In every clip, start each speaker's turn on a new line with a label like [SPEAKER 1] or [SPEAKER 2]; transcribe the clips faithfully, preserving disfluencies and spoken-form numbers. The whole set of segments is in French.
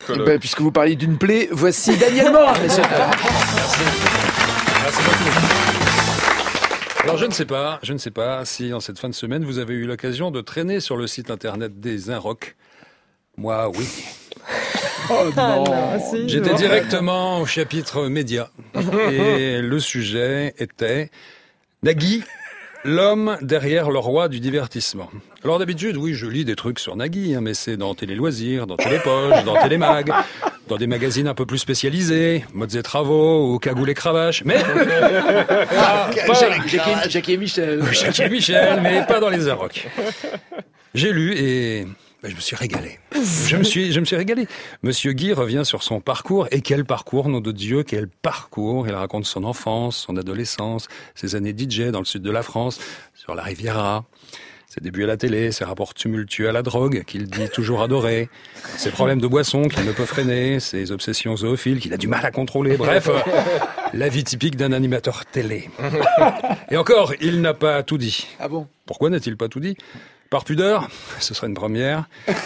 [SPEAKER 1] psychologue.
[SPEAKER 2] Ben, puisque vous parliez d'une plaie, voici Daniel Morin, messieurs.
[SPEAKER 3] Merci. Merci beaucoup. Alors je ne sais pas, je ne sais pas si en cette fin de semaine vous avez eu l'occasion de traîner sur le site internet des Inrocks. Moi, oui.
[SPEAKER 2] Oh non.
[SPEAKER 3] J'étais directement au chapitre médias et le sujet était Nagui, l'homme derrière le roi du divertissement. Alors d'habitude, oui, je lis des trucs sur Nagui, hein, mais c'est dans Télé Loisirs, dans Télépoche, dans Télémag, dans des magazines un peu plus spécialisés, Modes et Travaux ou Cagoule et Cravache, mais
[SPEAKER 2] Ah, Jacques, Jacques et Michel.
[SPEAKER 3] Jacques et Michel, mais pas dans les Inrocks. J'ai lu et ben, je me suis régalé. Je me suis, je me suis régalé. Monsieur Guy revient sur son parcours. Et quel parcours, nom de Dieu, quel parcours. Il raconte son enfance, son adolescence, ses années D J dans le sud de la France, sur la Riviera, ses débuts à la télé, ses rapports tumultueux à la drogue, qu'il dit toujours adorer, ses problèmes de boisson qu'il ne peut freiner, ses obsessions zoophiles qu'il a du mal à contrôler. Bref, euh, la vie typique d'un animateur télé. Et encore, il n'a pas tout dit.
[SPEAKER 2] Ah bon?
[SPEAKER 3] Pourquoi n'a-t-il pas tout dit? Par pudeur, ce serait une première.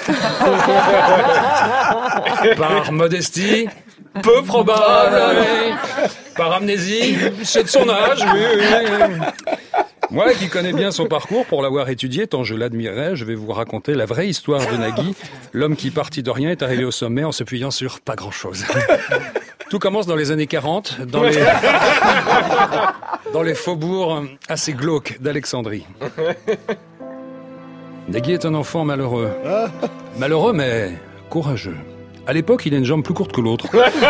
[SPEAKER 3] Par modestie, peu probable. Oui. Par amnésie, c'est de son âge. Oui, oui. Moi, qui connais bien son parcours, pour l'avoir étudié, tant je l'admirais, je vais vous raconter la vraie histoire de Nagui, l'homme qui, parti de rien, est arrivé au sommet en s'appuyant sur pas grand-chose. Tout commence dans les années quarante, dans les, dans les faubourgs assez glauques d'Alexandrie. Nagui est un enfant malheureux. Malheureux, mais courageux. À l'époque, il a une jambe plus courte que l'autre.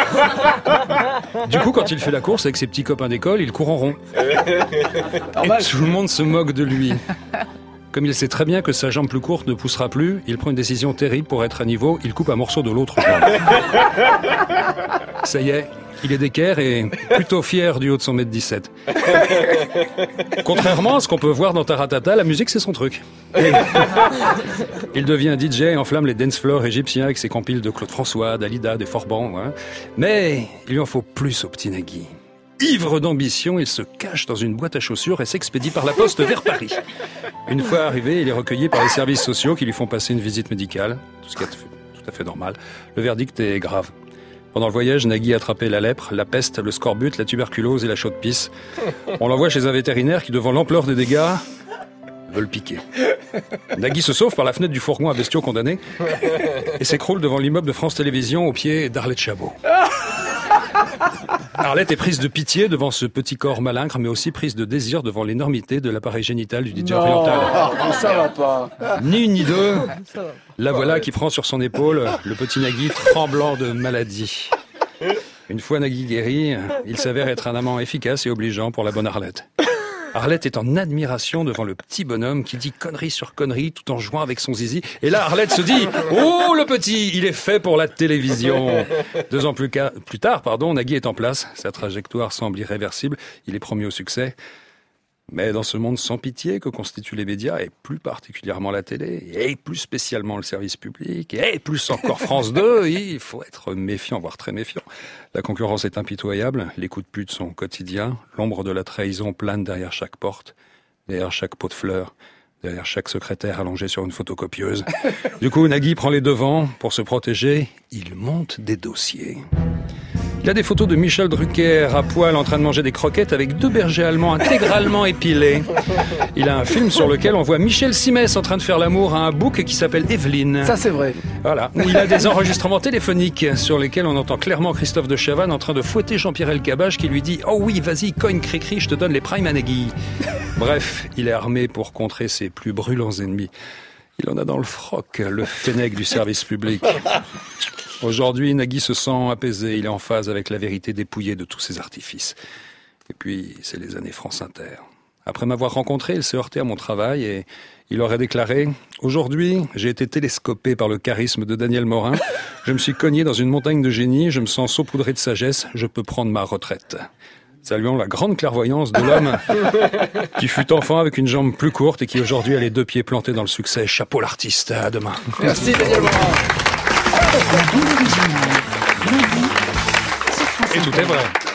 [SPEAKER 3] Du coup, quand il fait la course avec ses petits copains d'école, il court en rond. Et tout le monde se moque de lui. Comme il sait très bien que sa jambe plus courte ne poussera plus, il prend une décision terrible pour être à niveau, il coupe un morceau de l'autre jambe. Ça y est, il est d'équerre et plutôt fier du haut de son mètre dix-sept. Contrairement à ce qu'on peut voir dans Taratata, la musique c'est son truc. Et il devient D J et enflamme les dance floors égyptiens avec ses compiles de Claude François, Dalida, des Forban. Hein. Mais il lui en faut plus au petit Nagui. Ivre d'ambition, il se cache dans une boîte à chaussures et s'expédie par la poste vers Paris. Une fois arrivé, il est recueilli par les services sociaux qui lui font passer une visite médicale, tout ce qui est tout à fait normal. Le verdict est grave. Pendant le voyage, Nagui a attrapé la lèpre, la peste, le scorbut, la tuberculose et la chaude-pisse. On l'envoie chez un vétérinaire qui, devant l'ampleur des dégâts, veut le piquer. Nagui se sauve par la fenêtre du fourgon à bestiaux condamnés et s'écroule devant l'immeuble de France Télévisions au pied d'Arlette Chabot. Arlette est prise de pitié devant ce petit corps malingre, mais aussi prise de désir devant l'énormité de l'appareil génital du D J oriental.
[SPEAKER 2] Non, ça va pas.
[SPEAKER 3] Ni une ni deux, la voilà qui prend sur son épaule le petit Nagui tremblant de maladie. Une fois Nagui guéri, il s'avère être un amant efficace et obligeant pour la bonne Arlette. Arlette est en admiration devant le petit bonhomme qui dit connerie sur connerie tout en jouant avec son zizi. Et là, Arlette se dit « Oh, le petit, il est fait pour la télévision !» Deux ans plus, ca- plus tard, pardon, Nagui est en place. Sa trajectoire semble irréversible. Il est promis au succès. Mais dans ce monde sans pitié que constituent les médias, et plus particulièrement la télé, et plus spécialement le service public, et plus encore France deux, il faut être méfiant, voire très méfiant. La concurrence est impitoyable, les coups de pute sont quotidiens, l'ombre de la trahison plane derrière chaque porte, derrière chaque pot de fleurs, derrière chaque secrétaire allongé sur une photocopieuse. Du coup, Nagui prend les devants. Pour se protéger, il monte des dossiers. Il a des photos de Michel Drucker à poil en train de manger des croquettes avec deux bergers allemands intégralement épilés. Il a un film sur lequel on voit Michel Simès en train de faire l'amour à un bouc qui s'appelle Evelyne.
[SPEAKER 2] Ça, c'est vrai.
[SPEAKER 3] Voilà. Il a des enregistrements téléphoniques sur lesquels on entend clairement Christophe de Chavannes en train de fouetter Jean-Pierre Elkabbach qui lui dit « Oh oui, vas-y, cogne cri-cri, je te donne les primes à Nagui. » Bref, il est armé pour contrer ses plus brûlants ennemis. Il en a dans le froc, le fennec du service public. Aujourd'hui, Nagui se sent apaisé, il est en phase avec la vérité dépouillée de tous ses artifices. Et puis, c'est les années France Inter. Après m'avoir rencontré, il s'est heurté à mon travail et il aurait déclaré « Aujourd'hui, j'ai été télescopé par le charisme de Daniel Morin. Je me suis cogné dans une montagne de génie, je me sens saupoudré de sagesse, je peux prendre ma retraite. » Saluons la grande clairvoyance de l'homme qui fut enfant avec une jambe plus courte et qui aujourd'hui a les deux pieds plantés dans le succès. Chapeau l'artiste, à demain.
[SPEAKER 2] Merci Daniel Morin.
[SPEAKER 3] Et tout est vrai.